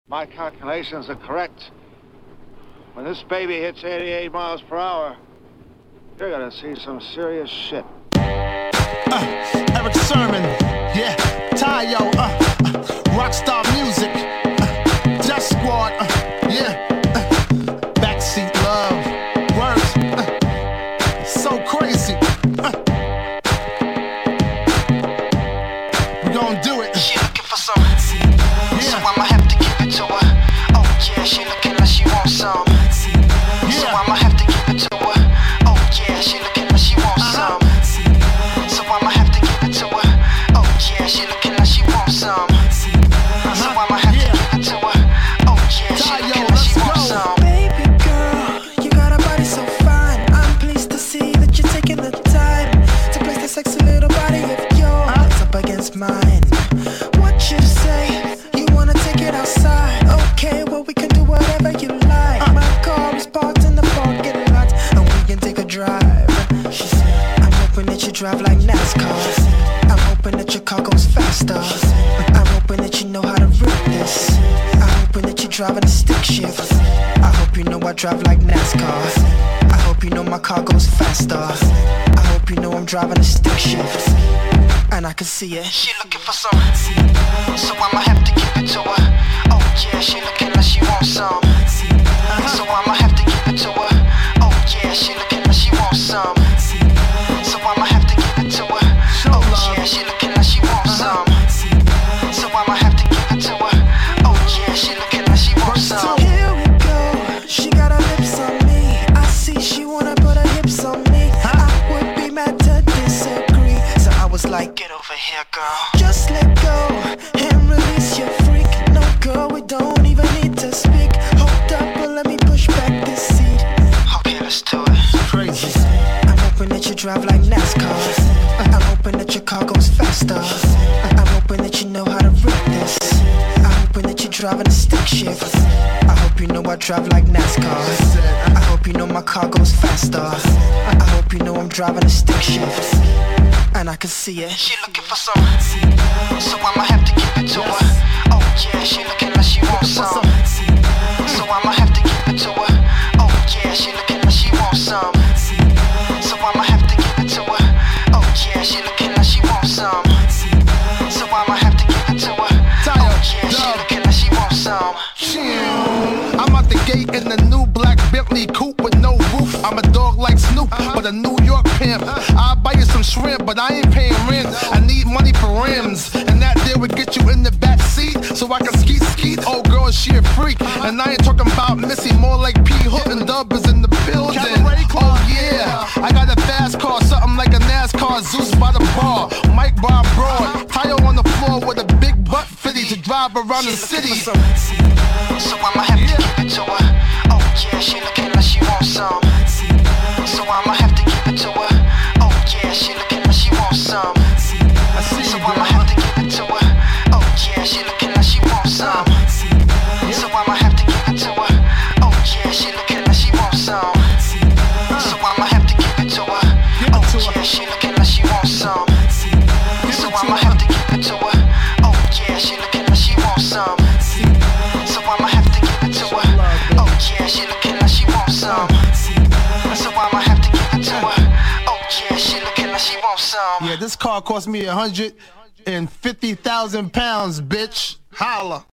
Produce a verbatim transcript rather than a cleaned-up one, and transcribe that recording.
my calculations are correct, when this baby hits eighty-eight miles per hour, you're gonna see some serious shit. Uh, Eric Sermon, yeah, Tayo, uh, uh, Rockstar Music, uh, Just Squad, uh, yeah, uh, Backseat Love, words, uh, so crazy, uh, we gon' do it. She looking for some, yeah. So I'ma have to give it to her. Oh yeah, she looking like she wants some, yeah. So I'ma have to give it to her. Oh yeah, she looking like she wants uh-huh. some. So I'ma have to give it to her. Oh yeah, she looking like she wants some. Uh-huh. So I'ma have yeah. to give it to her. Oh yeah, she Tayo, looking like she wants go. some. Baby girl, you got a body so fine. I'm pleased to see that you're taking the time to place the sexy little body of yours uh-huh. up against mine. What you say? You wanna take it outside? Okay, well we can do whatever you like. Uh-huh. My car is parked in the parking lot, and we can take a drive. She said, I'm hoping that you drive like NASCAR. I'm hoping that your car goes faster. I'm hoping that you know how to rip this. I'm hoping that you're driving a stick shift. I hope you know I drive like NASCAR. I hope you know my car goes faster. I hope you know I'm driving a stick shift, and I can see it. She looking for some, so I'ma have to give it to her. Oh yeah, she looking like she wants some, so I'ma have to give it to her. Oh yeah, she looking like she wants some, so I'ma have to give it to her. Oh yeah, she looking like she wants some, so I'ma have to give it to her. Oh yeah, she looking like she wants some. Here we go, she got her lips on me. I see she wanna put her hips on me. I would be mad to disagree, so I was like, Get over here, girl. just let go and release your freak. No girl, we don't even need to speak. Hold up, but let me push back this seat. Okay, let's do it. Crazy. I'm hoping that you drive like NASCAR. I'm hoping that your car goes faster. I'm hoping that you know how to rip this. I'm hoping that you're driving a stick shift. I hope you know I drive like NASCAR. I hope you know my car goes faster. I hope you know I'm driving a stick shift, and I can see it. She looking for some, so I'ma have to give it to her. Oh yeah, she looking like she wants some, so I'ma have to give it to her. Oh yeah, she looking like she wants some, so I'ma have to give it to her. Oh yeah, she looking like she wants some, so I'ma have to give it to her. Oh yeah, she looking like she wants some. I'm out the gate in the new black Bentley coupe with no roof. I'm a dog like Snoop, but a New York pimp. I'll buy you some shrimp, but I ain't paying rent. I need money for rims, and that there would get you in the back seat, so I can skeet skeet. Oh girl, she a freak, and I ain't talking about Missy, more like P. Hook and Dub is in the building. Oh yeah, I got a fast car, something like a NASCAR. Zeus by the bar, Mike Bob Broad, Tayo on the floor with a big butt fitty to drive around the city. So I'ma have to give it to her. Oh yeah, she looking like she wants some, so I'ma have to give it to her. Oh yeah, she looking like she wants some, so I'ma have to give it to her. Oh yeah, she looking like she wants some, so I'ma have to give it to her. Oh yeah, she looking like she wants some, so I'ma have to give it to her. Oh yeah, she looking like she wants some, so I'ma have to give it to her. Oh yeah, she looking like she wants some, so I'ma have to give it to her. Oh yeah, she looking like she wants some, so I'ma have to give it to her. Oh yeah, she looking like she wants some. Yeah, this car cost me a hundred and fifty thousand pounds, bitch. Holla.